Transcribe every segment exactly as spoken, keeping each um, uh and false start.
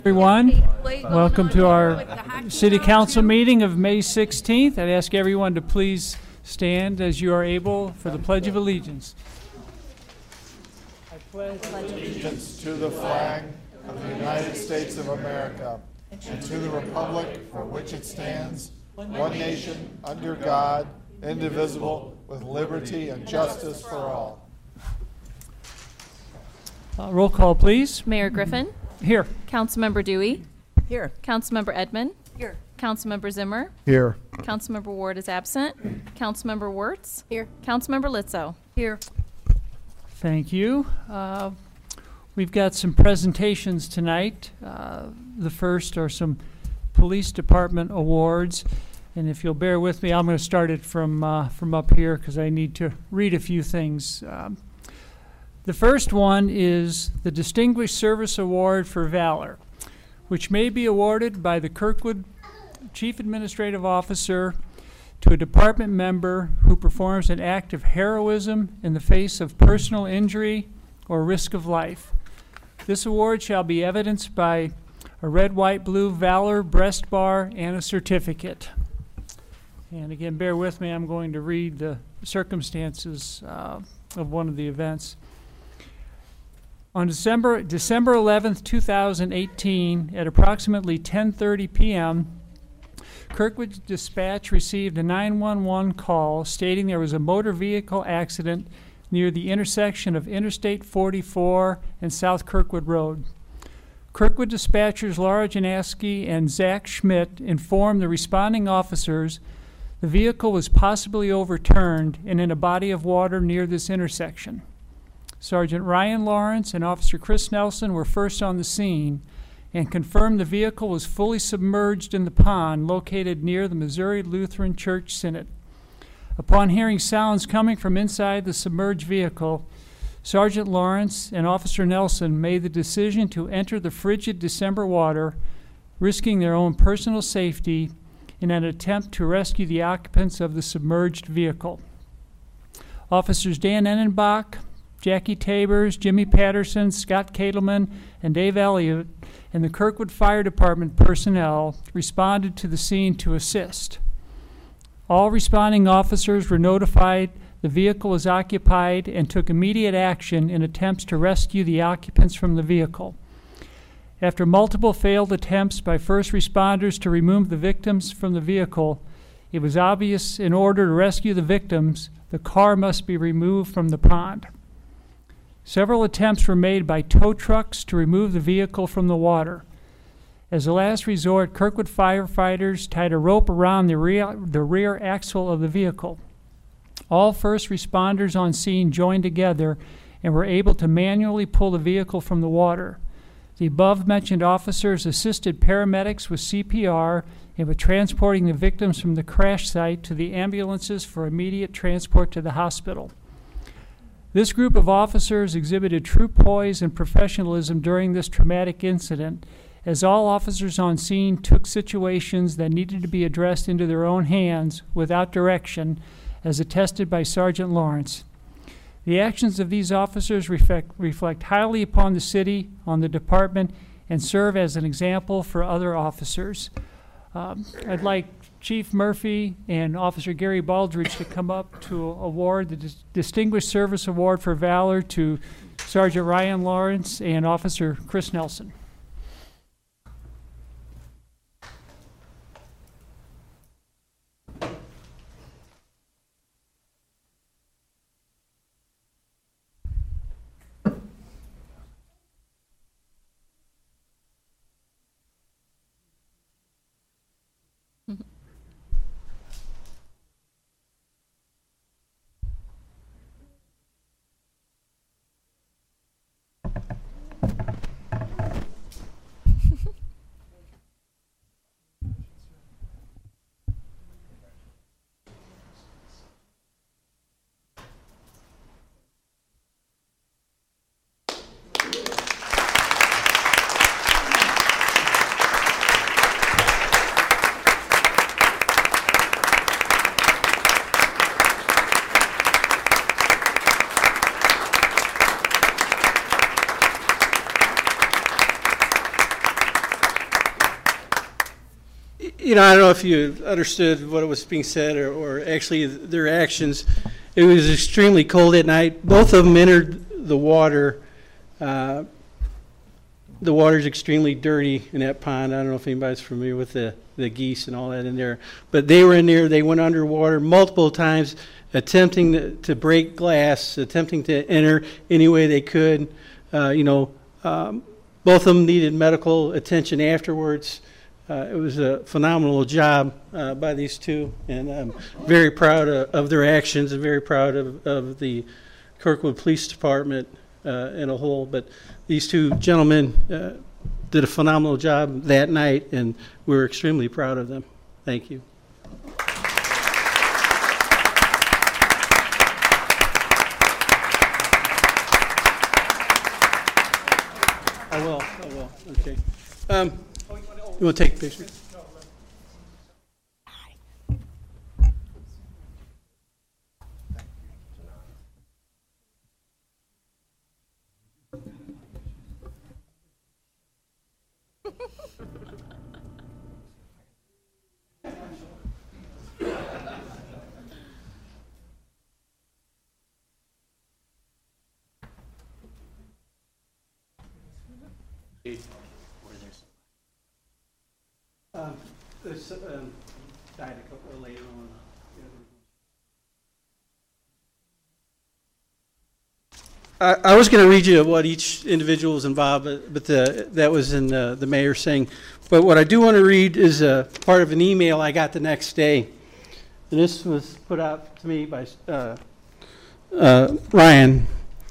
Everyone, welcome to our City Council meeting of May sixteenth. I'd ask everyone to please stand as you are able for the Pledge of Allegiance. I pledge allegiance to the flag of the United States of America and to the republic for which it stands, one nation, under God, indivisible, with liberty and justice for all. Uh, roll call, please. Mayor Griffin. Here. Councilmember Dewey. Here. Councilmember Edmond. Here. Councilmember Zimmer. Here. Councilmember Ward is absent. Councilmember Wirtz. Here. Councilmember Litzo. Here. Thank you. Uh, we've got some presentations tonight. Uh, the first are some police department awards. And if you'll bear with me, I'm going to start it from, uh, from up here because I need to read a few things. Um, The first one is the Distinguished Service Award for Valor, which may be awarded by the Kirkwood Chief Administrative Officer to a department member who performs an act of heroism in the face of personal injury or risk of life. This award shall be evidenced by a red, white, blue Valor breast bar and a certificate. And again, bear with me, I'm going to read the circumstances uh, of one of the events. On December December eleventh, two thousand eighteen, at approximately ten thirty p.m., Kirkwood Dispatch received a nine one one call stating there was a motor vehicle accident near the intersection of Interstate forty-four and South Kirkwood Road. Kirkwood dispatchers Laura Janaski and Zach Schmidt informed the responding officers the vehicle was possibly overturned and in a body of water near this intersection. Sergeant Ryan Lawrence and Officer Chris Nelson were first on the scene and confirmed the vehicle was fully submerged in the pond located near the Missouri Lutheran Church Synod. Upon hearing sounds coming from inside the submerged vehicle, Sergeant Lawrence and Officer Nelson made the decision to enter the frigid December water, risking their own personal safety in an attempt to rescue the occupants of the submerged vehicle. Officers Dan Ennenbach, Jackie Tabers, Jimmy Patterson, Scott Katelman, and Dave Elliott, and the Kirkwood Fire Department personnel responded to the scene to assist. All responding officers were notified the vehicle was occupied and took immediate action in attempts to rescue the occupants from the vehicle. After multiple failed attempts by first responders to remove the victims from the vehicle, it was obvious in order to rescue the victims, the car must be removed from the pond. Several attempts were made by tow trucks to remove the vehicle from the water. As a last resort, Kirkwood firefighters tied a rope around the rear, the rear axle of the vehicle. All first responders on scene joined together and were able to manually pull the vehicle from the water. The above-mentioned officers assisted paramedics with C P R and with transporting the victims from the crash site to the ambulances for immediate transport to the hospital. This group of officers exhibited true poise and professionalism during this traumatic incident, as all officers on scene took situations that needed to be addressed into their own hands without direction, as attested by Sergeant Lawrence. The actions of these officers reflect, reflect highly upon the city, on the department, and serve as an example for other officers. Um, I'd like Chief Murphy and Officer Gary Baldridge to come up to award the Dis- Distinguished Service Award for Valor to Sergeant Ryan Lawrence and Officer Chris Nelson. you know, I don't know if you understood what was being said or, or actually their actions. It was extremely cold at night. Both of them entered the water. Uh, the water's extremely dirty in that pond. I don't know if anybody's familiar with the, the geese and all that in there. But they were in there. They went underwater multiple times, attempting to, to break glass, attempting to enter any way they could. Uh, you know, um, both of them needed medical attention afterwards. Uh, it was a phenomenal job uh, by these two, and I'm very proud of, of their actions and very proud of, of the Kirkwood Police Department uh, in a whole. But these two gentlemen uh, did a phenomenal job that night, and we're extremely proud of them. Thank you. I will, I will, okay. Um, you want to take a picture? Um, there's, um, died a couple later on. I, I was going to read you what each individual was involved, but, but the, that was in uh, the mayor's thing. But what I do want to read is a part of an email I got the next day. And this was put out to me by uh, uh, Ryan.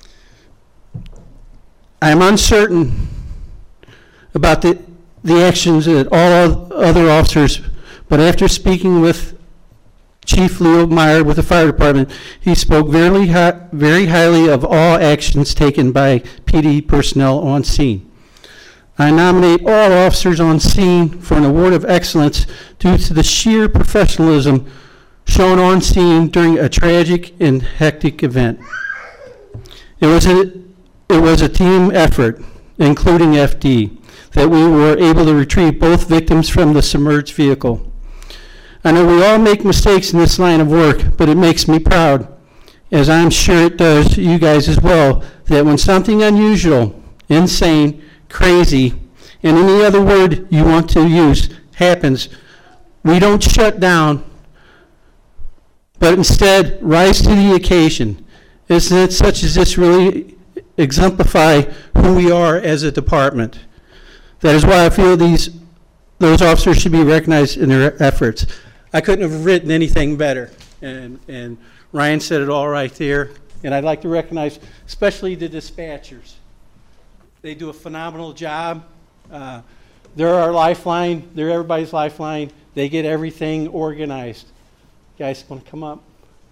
I am uncertain about the the actions that all other officers, but after speaking with Chief Leo Meyer with the fire department, he spoke very, high, very highly of all actions taken by P D personnel on scene. I nominate all officers on scene for an award of excellence due to the sheer professionalism shown on scene during a tragic and hectic event. It was a, it was a team effort, including F D, that we were able to retrieve both victims from the submerged vehicle. I know we all make mistakes in this line of work, but it makes me proud, as I'm sure it does you guys as well, that when something unusual, insane, crazy, and any other word you want to use happens, we don't shut down, but instead rise to the occasion. Incidents such as this really exemplify who we are as a department. That is why I feel these those officers should be recognized in their efforts. I couldn't have written anything better, and and Ryan said it all right there. And I'd like to recognize especially the dispatchers. They do a phenomenal job. Uh, they're our lifeline. They're everybody's lifeline. They get everything organized. Guys, want to come up?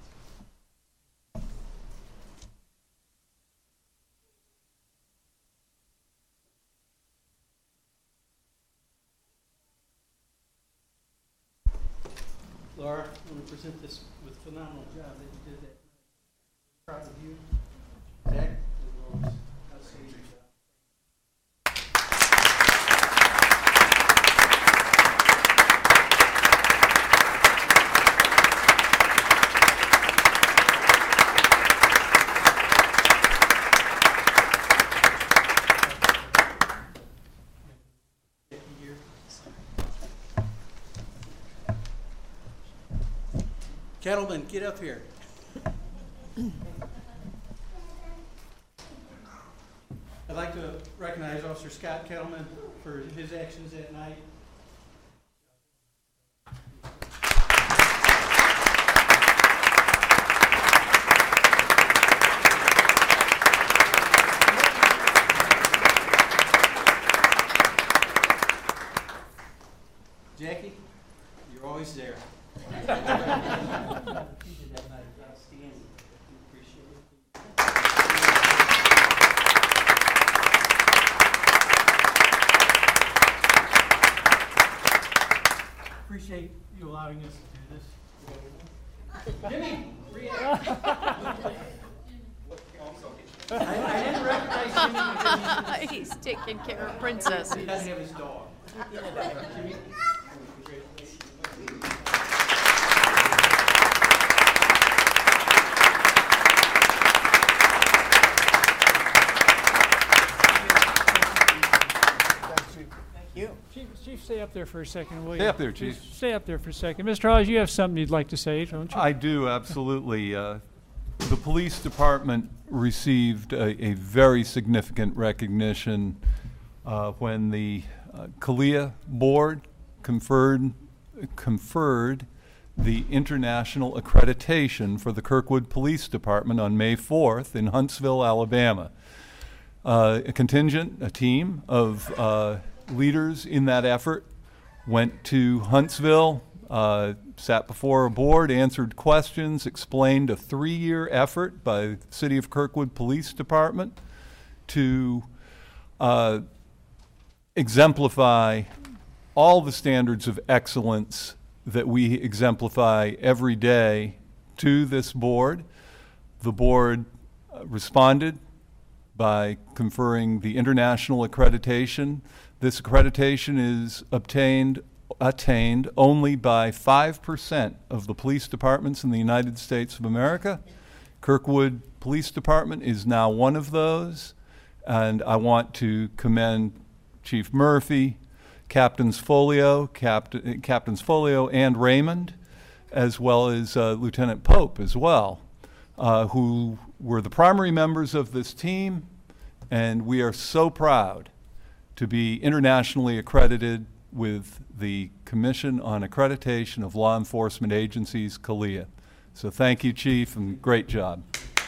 Laura, I'm going to present this with a phenomenal job that you did that. Proud of you. Zach, as well as outstanding job. Kettleman, get up here. I'd like to recognize Officer Scott Kettleman for his actions that night. Jackie, you're always there. Appreciate you allowing us to do this. Jimmy, react. I, I didn't recognize Jimmy because He's taking care of Princess. he doesn't have his dog. Jimmy. Chief, Chief, stay up there for a second, will you? Stay up there, Chief. Just stay up there for a second. Mister Hawes, you have something you'd like to say, don't you? I do, absolutely. Uh, The police department received a, a very significant recognition uh, when the uh, CALEA board conferred, conferred the international accreditation for the Kirkwood Police Department on May fourth in Huntsville, Alabama. Uh, a contingent, a team of uh, leaders in that effort went to Huntsville, uh, sat before a board, answered questions, explained a three-year effort by the City of Kirkwood Police Department to uh, exemplify all the standards of excellence that we exemplify every day to this board. The board uh, responded by conferring the international accreditation. This accreditation is obtained attained only by five percent of the police departments in the United States of America. Kirkwood Police Department is now one of those, and I want to commend Chief Murphy, Captains Folio, Captain, Captains Folio and Raymond, as well as uh, Lieutenant Pope as well, uh, who were the primary members of this team, and we are so proud to be internationally accredited with the Commission on Accreditation of Law Enforcement Agencies, CALEA. So thank you, Chief, and great job.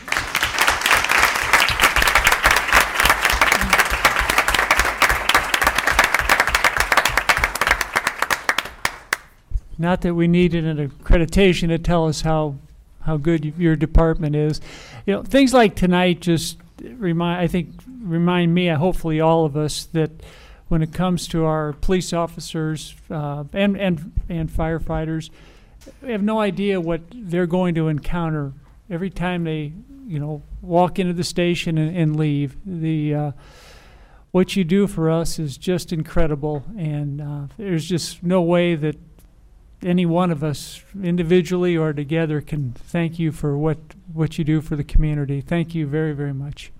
Not that we needed an accreditation to tell us how, how good your department is. You know, things like tonight just remind, I think, remind me, hopefully all of us, that when it comes to our police officers uh, and, and, and firefighters, we have no idea what they're going to encounter every time they, you know, walk into the station and, and leave. The uh, what you do for us is just incredible, and uh, there's just no way that any one of us, individually or together, can thank you for what, what you do for the community. Thank you very, very much.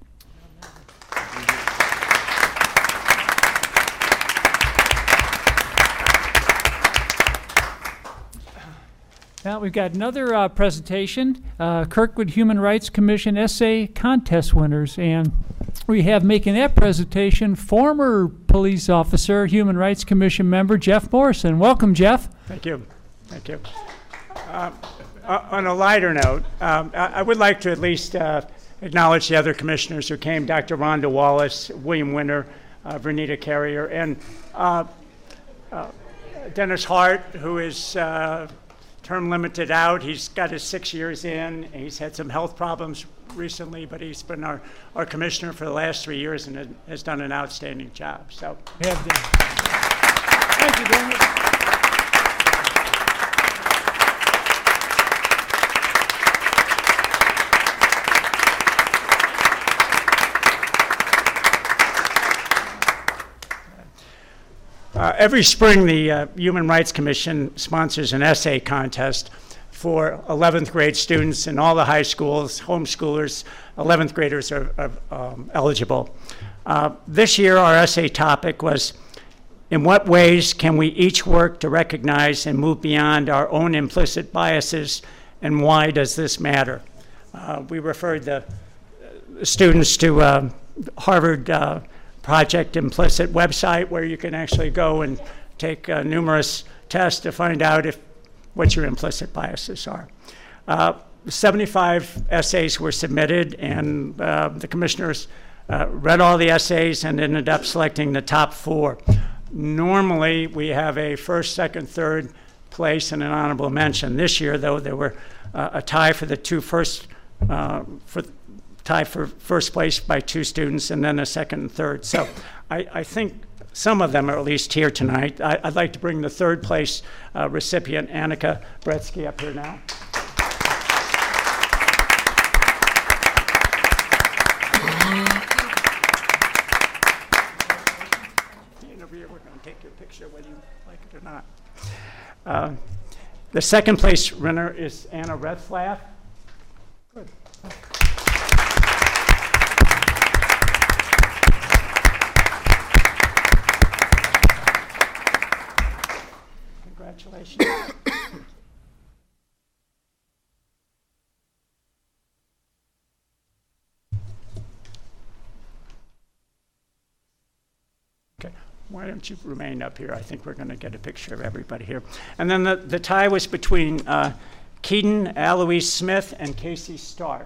Now we've got another uh, presentation, uh, Kirkwood Human Rights Commission essay contest winners, and we have making that presentation former police officer, Human Rights Commission member Jeff Morrison. Welcome, Jeff. Thank you. Thank you. Uh, uh, on a lighter note, um, I, I would like to at least uh, acknowledge the other commissioners who came, Doctor Rhonda Wallace, William Winter, uh, Vernita Carrier, and uh, uh, Dennis Hart, who is uh, term limited out. He's got his six years in. He's had some health problems recently, but he's been our, our commissioner for the last three years and has done an outstanding job. So, we have Thank you, Dennis. Uh, every spring, the uh, Human Rights Commission sponsors an essay contest for eleventh grade students in all the high schools. Homeschoolers, eleventh graders are, are um, eligible. Uh, this year, our essay topic was, in what ways can we each work to recognize and move beyond our own implicit biases, and why does this matter? Uh, we referred the students to uh, Harvard uh, Project Implicit website, where you can actually go and take uh, numerous tests to find out if what your implicit biases are. Uh, seventy-five essays were submitted, and uh, the commissioners uh, read all the essays and ended up selecting the top four. Normally, we have a first, second, third place and an honorable mention. This year, though, there were uh, a tie for the two first, uh, for tie for first place by two students, and then a second and third. So I, I think some of them are at least here tonight. I, I'd like to bring the third place uh, recipient, Annika Bretsky, up here now. Over here, we're going to take your picture. whether you like it or not. Uh, The second place winner is Anna Redflaff. Good. Congratulations. Okay, why don't you remain up here? I think we're going to get a picture of everybody here. And then the, the tie was between uh, Keaton Eloise Smith and Casey Stark.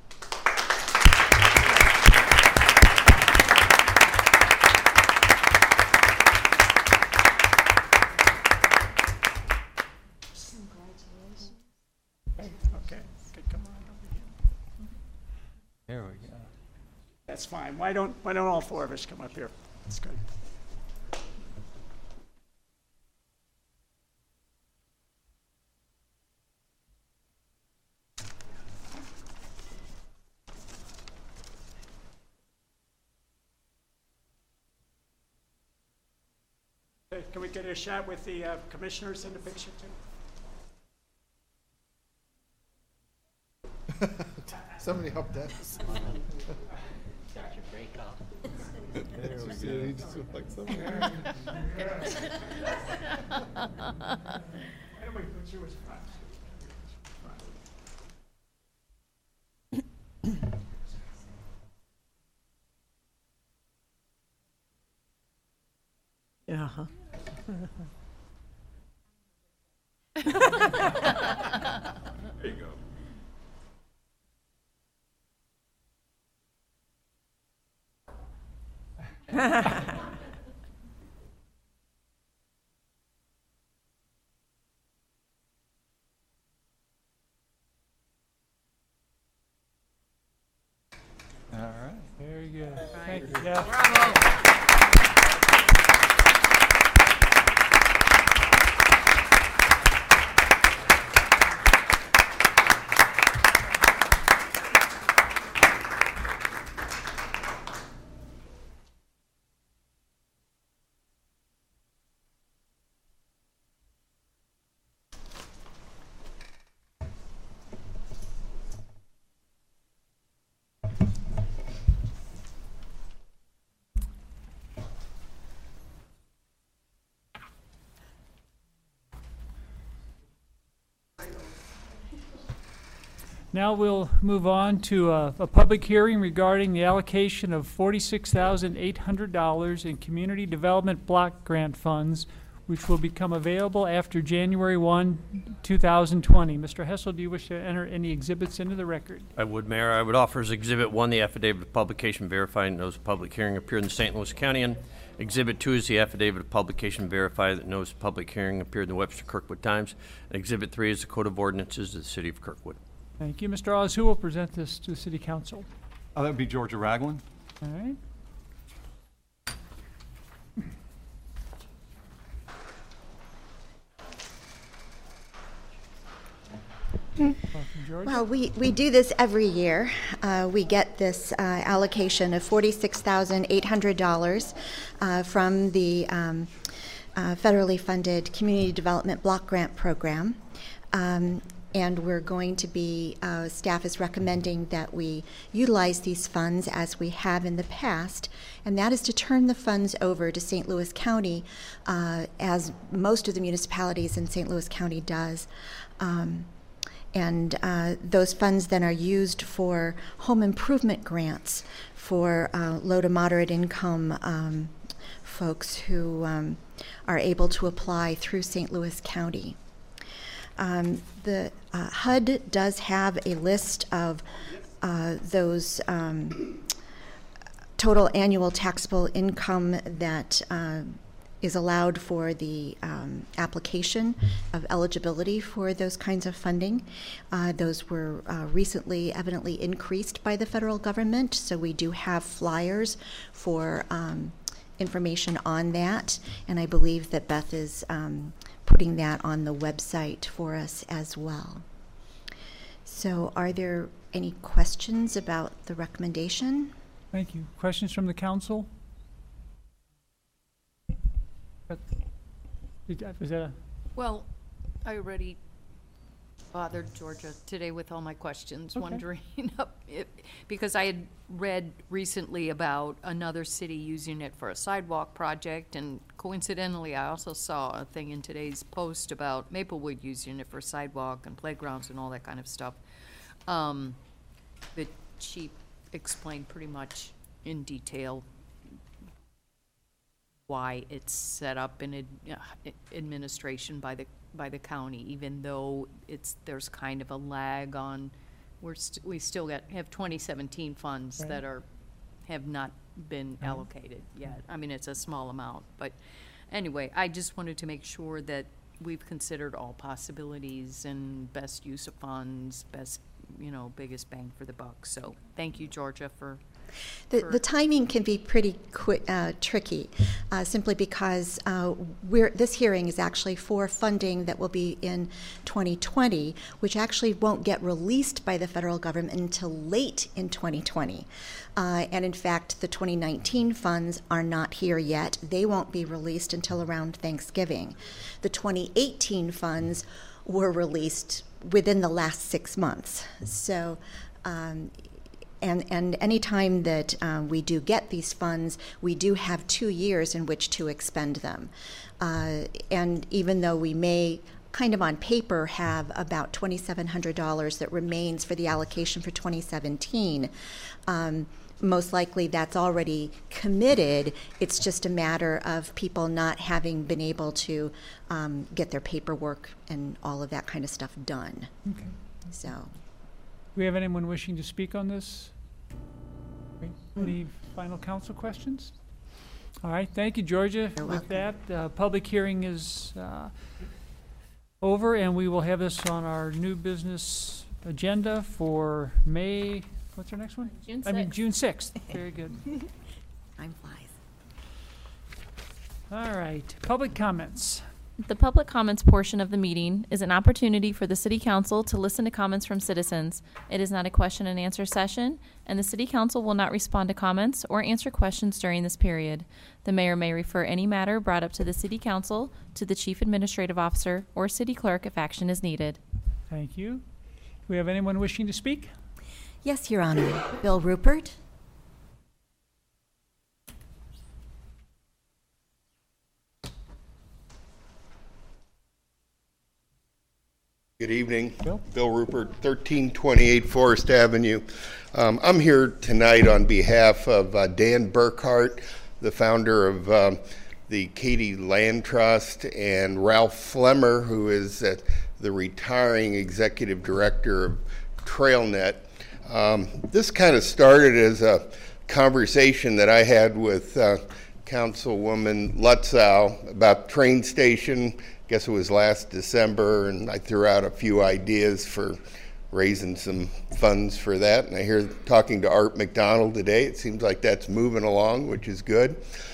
Okay, okay, come on over here. There we go. That's fine. Why don't, why don't all four of us come up here? That's good. Okay, can we get a shot with the uh, commissioners in the picture too? Somebody help Dennis. He just looked like somebody. Anyway, put you as front. Uh-huh. There you go. All right. Very good. Right. Thank you, Jeff. Bravo. Now we'll move on to a, a public hearing regarding the allocation of forty-six thousand eight hundred dollars in Community Development Block Grant Funds, which will become available after January first, two thousand twenty. Mister Hessel, do you wish to enter any exhibits into the record? I would, Mayor. I would offer as Exhibit one the affidavit of publication verifying that notice of public hearing appeared in Saint Louis County. And Exhibit two is the affidavit of publication verifying that notice of public hearing appeared in the Webster Kirkwood Times. And Exhibit three is the Code of Ordinances of the City of Kirkwood. Thank you. Mister Oz, who will present this to the City Council? Oh, that would be Georgia Ragland. All right. Welcome, Georgia. Well, we, we do this every year. Uh, we get this uh, allocation of forty-six thousand eight hundred dollars uh, from the um, uh, federally funded Community Development Block Grant Program. Um, and we're going to be, uh, staff is recommending that we utilize these funds as we have in the past, and that is to turn the funds over to Saint Louis County, uh, as most of the municipalities in Saint Louis County does. Um, And uh, those funds then are used for home improvement grants for uh, low to moderate income um, folks who um, are able to apply through Saint Louis County. Um, the uh, H U D does have a list of uh, those um, total annual taxable income that uh, is allowed for the um, application of eligibility for those kinds of funding. Uh, those were uh, recently evidently increased by the federal government, so we do have flyers for um, information on that, and I believe that Beth is um, putting that on the website for us as well. So are there any questions about the recommendation? Thank you. Questions from the council? Did- Was that a? Well, I already bothered Georgia today with all my questions, Okay. wondering, if- because I had read recently about another city using it for a sidewalk project, and coincidentally, I also saw a thing in today's Post about Maplewood using it for sidewalk and playgrounds and all that kind of stuff. Um, The chief explained pretty much in detail why it's set up in ad- uh, administration by the, by the county, even though it's, there's kind of a lag on, we're, st- we still got, have twenty seventeen funds Right. that are, have not been Right. allocated yet. I mean, it's a small amount, but anyway, I just wanted to make sure that we've considered all possibilities and best use of funds, best, you know, biggest bang for the buck. So, thank you, Georgia, for The, for- the timing can be pretty qui- uh, tricky, uh, simply because uh, we're, this hearing is actually for funding that will be in twenty twenty, which actually won't get released by the federal government until late in twenty twenty. Uh, and in fact, the twenty nineteen funds are not here yet. They won't be released until around Thanksgiving. The twenty eighteen funds were released within the last six months. So, um, And, and any time that um, we do get these funds, we do have two years in which to expend them. Uh, and even though we may kind of on paper have about twenty-seven hundred dollars that remains for the allocation for twenty seventeen, um, most likely that's already committed. It's just a matter of people not having been able to um, get their paperwork and all of that kind of stuff done. Okay. So. Do we have anyone wishing to speak on this? Great. Any final council questions? All right, thank you, Georgia. You're With that, uh, public hearing is uh, over, and we will have this on our new business agenda for May, what's our next one? June I mean, sixth. June sixth. Very good. Time flies. All right, public comments. The public comments portion of the meeting is an opportunity for the city council to listen to comments from citizens. It is not a question and answer session, and the city council will not respond to comments or answer questions during this period. The mayor may refer any matter brought up to the city council to the chief administrative officer or city clerk if action is needed. Thank you. Do we have anyone wishing to speak? Yes, Your Honor. Bill Rupert. Good evening. Bill? Bill Rupert, thirteen twenty-eight Forest Avenue. Um, I'm here tonight on behalf of uh, Dan Burkhart, the founder of um, the Katy Land Trust, and Ralph Flemmer, who is uh, the retiring executive director of TrailNet. Um, this kind of started as a conversation that I had with uh, Councilwoman Lutzow about train station. I guess it was last December, and I threw out a few ideas for raising some funds for that. And I hear talking to Art McDonald today, it seems like that's moving along, which is good.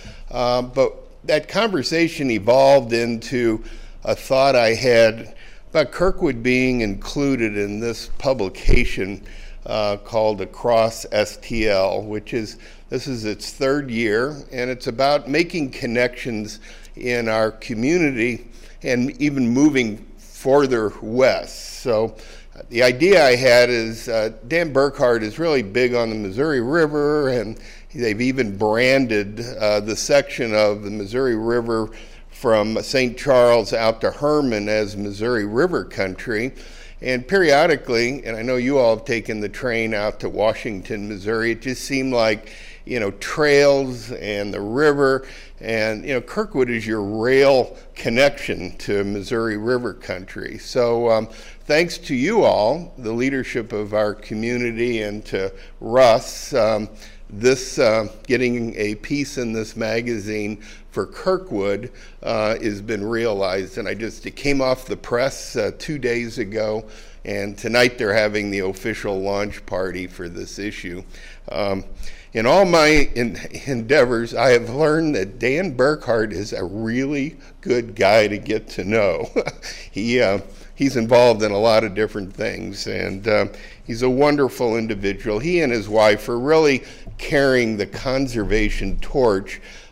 Um, but that conversation evolved into a thought I had about Kirkwood being included in this publication uh, called Across S T L, which is, this is its third year, and it's about making connections in our community and even moving further west. So uh, the idea I had is uh, Dan Burkhart is really big on the Missouri River, and they've even branded uh, the section of the Missouri River from Saint Charles out to Herman as Missouri River country. And periodically, and I know you all have taken the train out to Washington, Missouri, it just seemed like, you know, trails and the river, and, you know, Kirkwood is your rail connection to Missouri River country. So um, thanks to you all, the leadership of our community, and to Russ, um, this uh, getting a piece in this magazine for Kirkwood uh, has been realized. And I just, it came off the press uh, two days ago, and tonight they're having the official launch party for this issue. Um, In all my in, endeavors, I have learned that Dan Burkhart is a really good guy to get to know. he uh, he's involved in a lot of different things, and uh, he's a wonderful individual. He and his wife are really carrying the conservation torch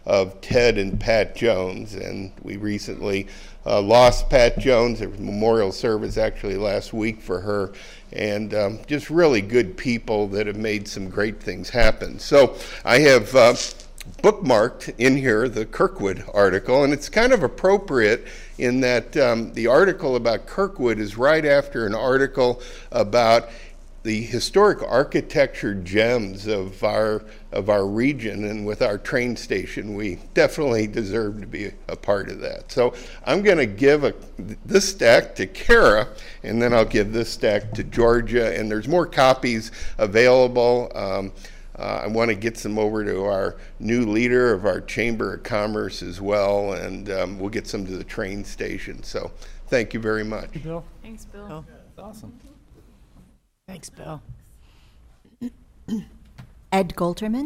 of Ted and Pat Jones. And we recently uh, lost Pat Jones. There was a memorial service actually last week for her. And um, just really good people that have made some great things happen. So I have uh, bookmarked in here the Kirkwood article, and it's kind of appropriate in that um, the article about Kirkwood is right after an article about the historic architecture gems of our of our region, and with our train station, we definitely deserve to be a part of that. So I'm going to give a, this stack to Kara, and then I'll give this stack to Georgia, and there's more copies available. Um, uh, I want to get some over to our new leader of our Chamber of Commerce as well, and um, we'll get some to the train station. So thank you very much. Thank you, Bill. Thanks, Bill. Awesome. Thanks, Bill. Ed Golderman.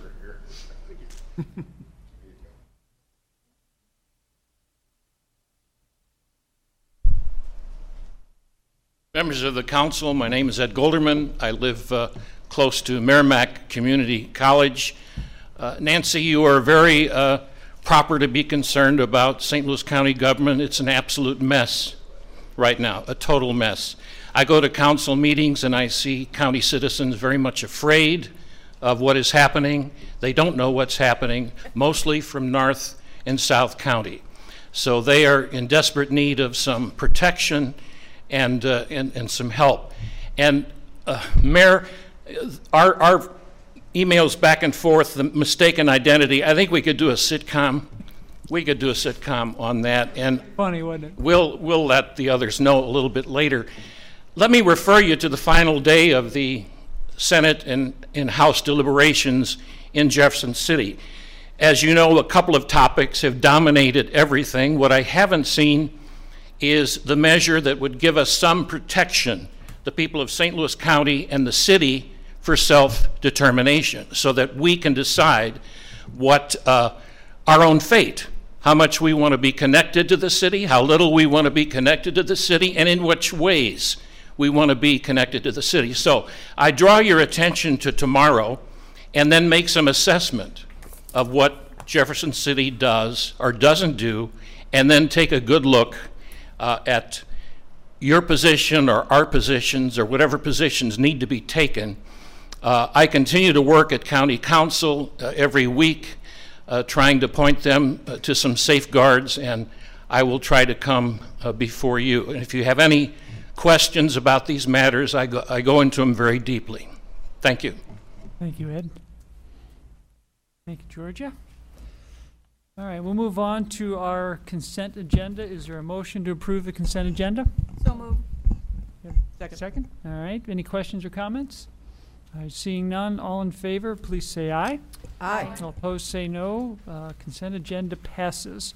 Members of the council, my name is Ed Golderman. I live uh, close to Merrimack Community College. Uh, Nancy, you are very uh, proper to be concerned about Saint Louis County government. It's an absolute mess right now, a total mess. I go to council meetings and I see county citizens very much afraid of what is happening. They don't know what's happening, mostly from North and South County. So they are in desperate need of some protection and uh, and, and some help. And uh, Mayor, our, our emails back and forth, the mistaken identity, I think we could do a sitcom. We could do a sitcom on that, and Funny, wasn't it? we'll, we'll let the others know a little bit later. Let me refer you to the final day of the Senate and, and House deliberations in Jefferson City. As you know, a couple of topics have dominated everything. What I haven't seen is the measure that would give us some protection, the people of Saint Louis County and the city, for self-determination, so that we can decide what uh, our own fate, how much we want to be connected to the city, how little we want to be connected to the city, and in which ways we want to be connected to the city. So I draw your attention to tomorrow and then make some assessment of what Jefferson City does or doesn't do, and then take a good look uh, at your position or our positions or whatever positions need to be taken. Uh, I continue to work at County Council uh, every week, uh, trying to point them uh, to some safeguards, and I will try to come uh, before you. And if you have any questions about these matters, I go, I go into them very deeply. Thank you. Thank you, Ed. Thank you, Georgia. All right, we'll move on to our consent agenda. Is there a motion to approve the consent agenda? So moved. Second. Second? All right, any questions or comments? All right, seeing none, all in favor, please say aye. Aye. All opposed, say no. Uh, consent agenda passes.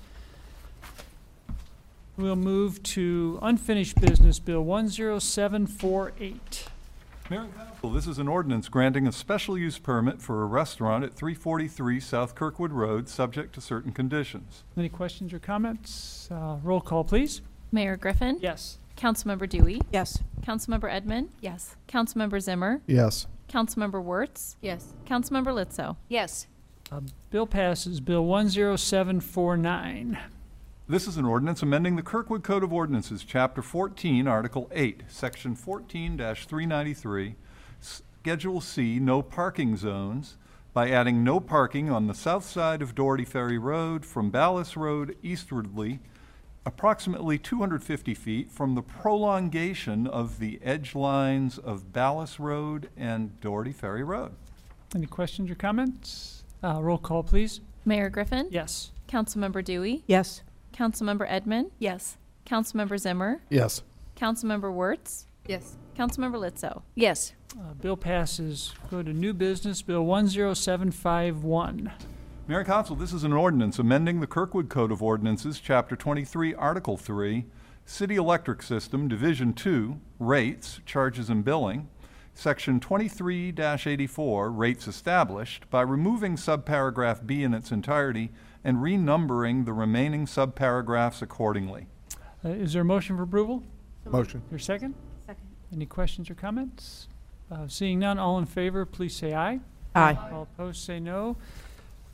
We'll move to unfinished business, Bill one zero seven four eight. Mayor and Council, this is an ordinance granting a special use permit for a restaurant at three forty-three South Kirkwood Road, subject to certain conditions. Any questions or comments? Uh, roll call, please. Mayor Griffin? Yes. Councilmember Dewey? Yes. Councilmember Edmond? Yes. Councilmember Zimmer? Yes. Councilmember Wirtz? Yes. Councilmember Litzo? Yes. Uh, bill passes. Bill one zero seven four nine. This is an ordinance amending the Kirkwood Code of Ordinances, Chapter fourteen, Article eight, Section fourteen three ninety-three, Schedule C, no parking zones, by adding no parking on the south side of Doherty Ferry Road from Ballas Road eastwardly, approximately two hundred fifty feet from the prolongation of the edge lines of Ballas Road and Doherty Ferry Road. Any questions or comments? Uh, roll call, please. Mayor Griffin? Yes. Councilmember Dewey? Yes. Councilmember Edmond? Yes. Councilmember Zimmer? Yes. Councilmember Wirtz? Yes. Councilmember Litzo? Yes. Uh, bill passes. Go to new business, Bill one zero seven five one. Mayor and Council, this is an ordinance amending the Kirkwood Code of Ordinances, Chapter twenty-three, Article three, City Electric System, Division two, Rates, Charges and Billing, Section twenty-three eighty-four, Rates Established, by removing subparagraph B in its entirety and renumbering the remaining subparagraphs accordingly. Uh, is there a motion for approval? Motion. Your second? Second. Any questions or comments? Uh, seeing none, all in favor, please say aye. Aye. All opposed, say no.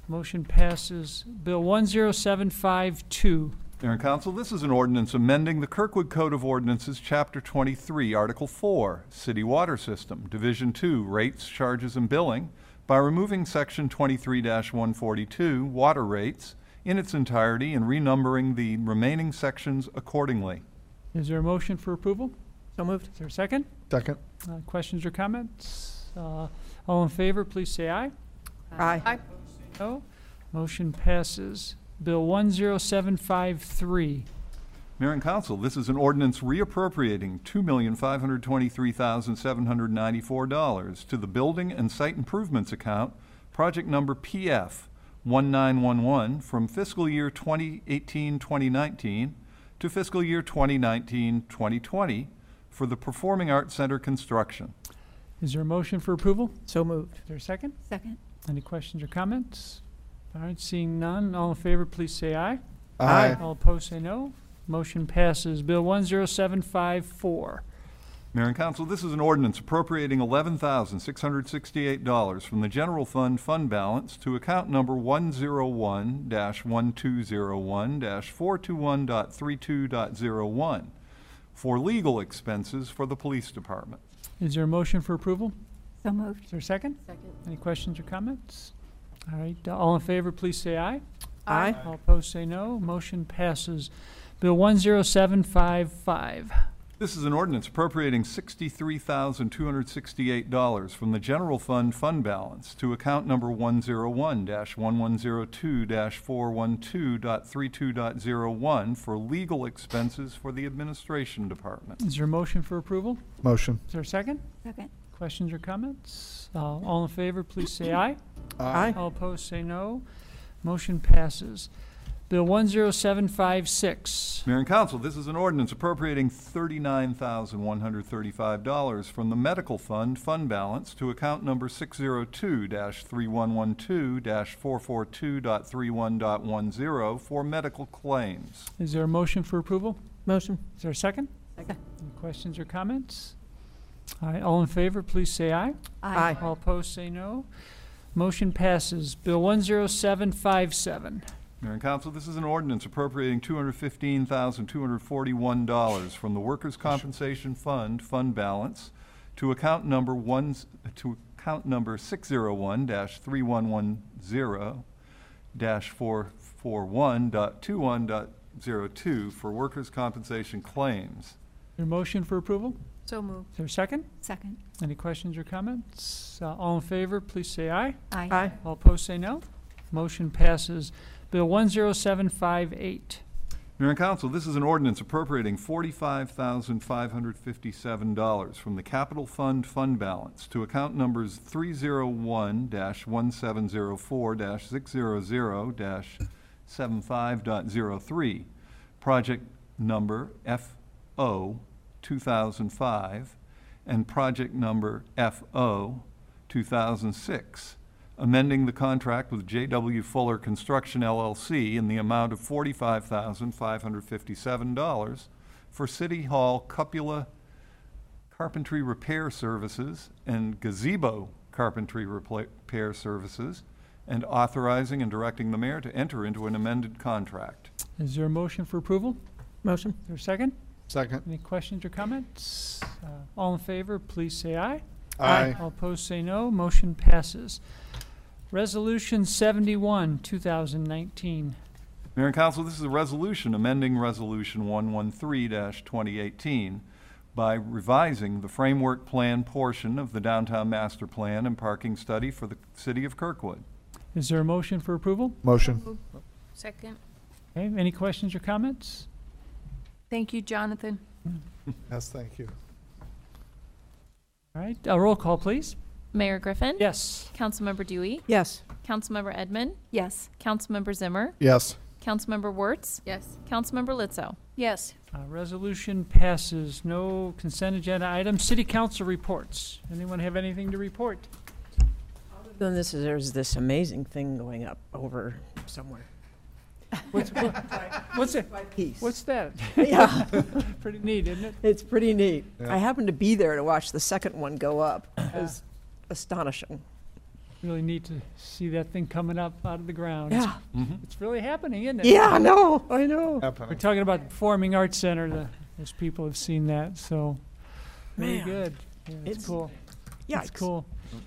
Motion passes. Bill one zero seven five two. Mayor and Council, this is an ordinance amending the Kirkwood Code of Ordinances, Chapter twenty-three, Article four, City Water System, Division two, Rates, Charges, and Billing, by removing Section twenty-three one forty-two, Water Rates, in its entirety and renumbering the remaining sections accordingly. Is there a motion for approval? So moved. Is there a second? Second. Uh, Questions or comments? Uh, All in favor, please say aye. Aye. Aye. No. Motion passes. Bill one zero seven five three. Mayor and Council, this is an ordinance reappropriating two million five hundred twenty-three thousand seven hundred ninety-four dollars to the Building and Site Improvements account, project number P F one nine one one, from fiscal year twenty eighteen twenty nineteen to fiscal year twenty nineteen twenty twenty for the Performing Arts Center construction. Is there a motion for approval? So moved. Is there a second? Second. Any questions or comments? All right, seeing none, all in favor, please say aye. Aye. All opposed, say no. Motion passes. Bill one zero seven five four. Mayor and Council, this is an ordinance appropriating eleven thousand six hundred sixty-eight dollars from the general fund fund balance to account number one zero one dash one two zero one dash four two one dot three two dot zero one for legal expenses for the police department. Is there a motion for approval? So moved. Is there a second? Second. Any questions or comments? All right, uh, all in favor, please say aye. Aye. All opposed, say no. Motion passes. Bill one zero seven five five. This is an ordinance appropriating sixty-three thousand two hundred sixty-eight dollars from the general fund fund balance to account number one zero one dash one one zero two dash four one two dot three two dot zero one for legal expenses for the administration department. Is there a motion for approval? Motion. Is there a second? Second. Questions or comments? Uh, all in favor, please say aye. Aye. All opposed, say no. Motion passes. Bill one zero seven five six. Mayor and Council, this is an ordinance appropriating thirty-nine thousand one hundred thirty-five dollars from the medical fund fund balance to account number six zero two dash three one one two dash four four two dot three one dot one zero for medical claims. Is there a motion for approval? Motion. Is there a second? Second. Any questions or comments? All right, all in favor, please say aye. Aye. All opposed, say no. Motion passes. Bill one zero seven five seven. Mayor and Council, this is an ordinance appropriating two hundred fifteen thousand two hundred forty-one dollars from the Workers' Compensation Fund fund balance to account number one to account number six zero one dash three one one zero dash four four one dot two one dot zero two for workers' compensation claims. Your motion for approval? So moved. Is there a second? Second. Any questions or comments? Uh, all in favor, please say aye. Aye. Aye. All opposed, say no. Motion passes. Bill one zero seven five eight. Mayor and Council, this is an ordinance appropriating forty-five thousand five hundred fifty-seven dollars from the Capital Fund fund balance to account numbers three zero one dash one seven zero four dash six zero zero dash seven five dot zero three, project number F O two thousand five, and project number F O two thousand six, amending the contract with J W Fuller Construction L L C in the amount of forty-five thousand five hundred fifty-seven dollars for City Hall cupola carpentry repair services and gazebo carpentry repla- repair services, and authorizing and directing the mayor to enter into an amended contract. Is there a motion for approval? Motion. Is there a second? Second. Any questions or comments? Uh, all in favor, please say aye. Aye. All opposed, say no. Motion passes. Resolution seventy-one, two thousand nineteen. Mayor and Council, this is a resolution amending Resolution one thirteen dash twenty eighteen by revising the framework plan portion of the downtown master plan and parking study for the city of Kirkwood. Is there a motion for approval? Motion. Second. Okay, any questions or comments? Thank you, Jonathan. Yes, thank you. All right, a roll call, please. Mayor Griffin? Yes. Councilmember Dewey? Yes. Councilmember Edmund? Yes. Councilmember Zimmer? Yes. Councilmember Wertz? Yes. Councilmember Litzo? Yes. Uh, resolution passes. No consent agenda items. City council reports. Anyone have anything to report? Then this is, there's this amazing thing going up over somewhere. What's, what, what's it? Peace. What's that? Yeah. Pretty neat, isn't it? It's pretty neat. Yeah. I happened to be there to watch the second one go up. It was astonishing. Really neat to see that thing coming up out of the ground. It's- Yeah. Mhm. It's really happening, isn't it? Yeah, I know, I know. We're Happening. talking about the Performing Arts Center, the, those people have seen that, so, really Man. good. Yeah, it's It's- cool. Yeah, It's cool.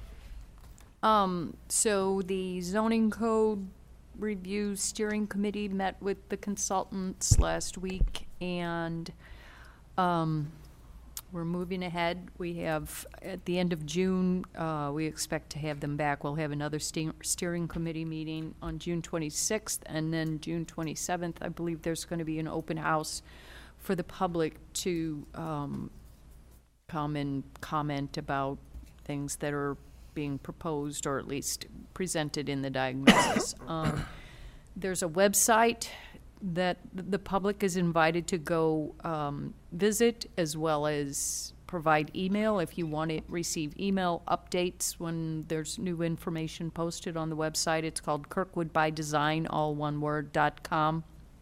Um, so the zoning code review steering committee met with the consultants last week, and, um, we're moving ahead. We have, at the end of June, uh, we expect to have them back. We'll have another steer- steering committee meeting on June twenty-sixth, and then June twenty-seventh, I believe there's gonna be an open house for the public to, um, come and comment about things that are being proposed, or at least presented in the diagnosis. Um, There's a website that the public is invited to go um, visit, as well as provide email if you want to receive email updates when there's new information posted on the website. It's called Kirkwood by Design, all one word, dot com.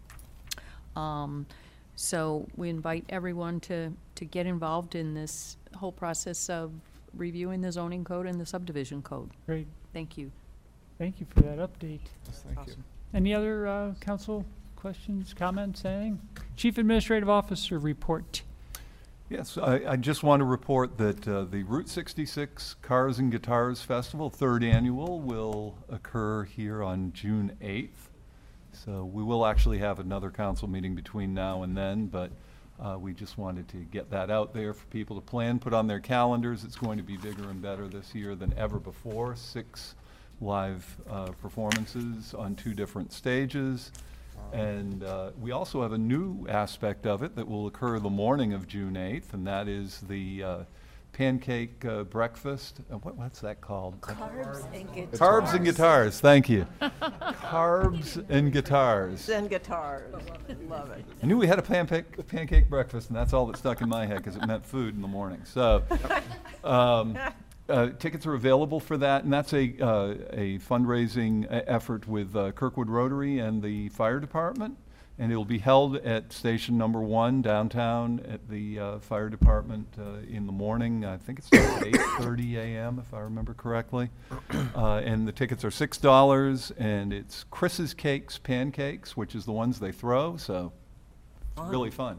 Um, so we invite everyone to, to get involved in this whole process of reviewing the zoning code and the subdivision code. Great. Thank you. Thank you for that update. Yes, thank you. Any other uh, council questions, comments, anything? Chief Administrative Officer report. Yes, I, I just want to report that uh, the Route sixty-six Cars and Guitars Festival, third annual, will occur here on June eighth. So we will actually have another council meeting between now and then, but uh, we just wanted to get that out there for people to plan, put on their calendars. It's going to be bigger and better this year than ever before. Six live uh, performances on two different stages. And uh, we also have a new aspect of it that will occur the morning of June eighth, and that is the uh, pancake uh, breakfast. Uh, what, what's that called? Carbs and guitars. Carbs and guitars, thank you. Carbs and guitars. And guitars. Love it. I knew we had a pancake, pancake breakfast, and that's all that stuck in my head because it meant food in the morning. So, um, uh, tickets are available for that, and that's a uh, a fundraising uh, effort with uh, Kirkwood Rotary and the fire department, and it'll be held at station number one downtown at the uh, fire department uh, in the morning. I think it's at eight thirty a m if I remember correctly, uh, and the tickets are six dollars, and it's Chris's Cakes pancakes, which is the ones they throw. So, it's really fun.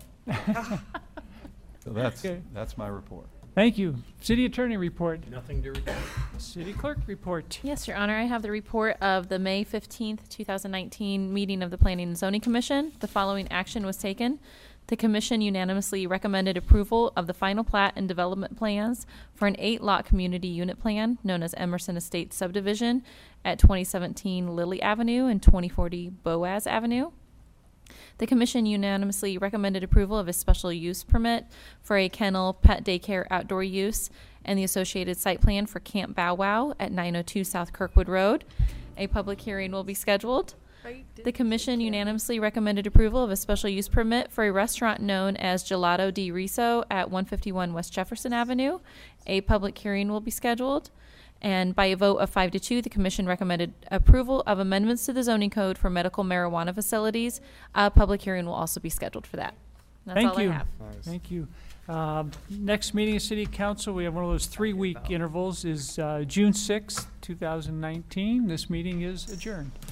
So that's Okay. that's my report. Thank you. City Attorney report. Nothing to report. City Clerk report. Yes, Your Honor, I have the report of the May fifteenth, two thousand nineteen meeting of the Planning and Zoning Commission. The following action was taken. The commission unanimously recommended approval of the final plat and development plans for an eight-lot community unit plan known as Emerson Estates subdivision at twenty seventeen Lily Avenue and twenty forty Boaz Avenue. The commission unanimously recommended approval of a special use permit for a kennel pet daycare outdoor use and the associated site plan for Camp Bow Wow at nine oh two South Kirkwood Road. A public hearing will be scheduled. The commission unanimously recommended approval of a special use permit for a restaurant known as Gelato di Riso at one fifty-one West Jefferson Avenue. A public hearing will be scheduled. And by a vote of five to two, the commission recommended approval of amendments to the zoning code for medical marijuana facilities. A public hearing will also be scheduled for that. That's Thank all you. I have. Thank you. Um, Next meeting of City Council, we have one of those three-week intervals, is uh, June sixth, two thousand nineteen. This meeting is adjourned.